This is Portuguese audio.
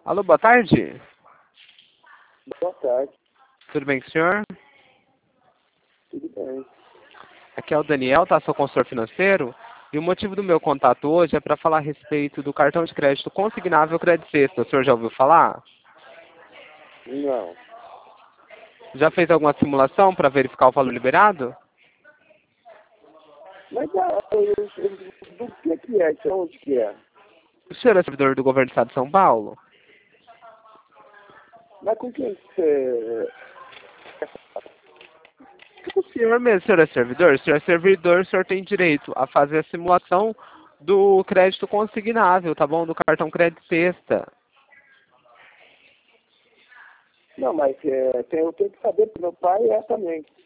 Alô, boa tarde. Boa tarde, Tudo bem com o senhor? tudo bem. Aqui é o Daniel, tá? Sou consultor financeiro. E o motivo do meu contato hoje é para falar a respeito do cartão de crédito consignável Credit Sexta. O senhor já ouviu falar? Não, Já fez alguma simulação para verificar o valor liberado? mas do que é? De onde que é? O senhor é servidor do governo do estado de São Paulo? Mas com quem que você... O senhor mesmo, o senhor é servidor? O senhor é servidor, o senhor tem direito a fazer a simulação do crédito consignável, tá bom? Do cartão Credit Sexta. Não, mas eu tenho que saber, porque meu pai é também.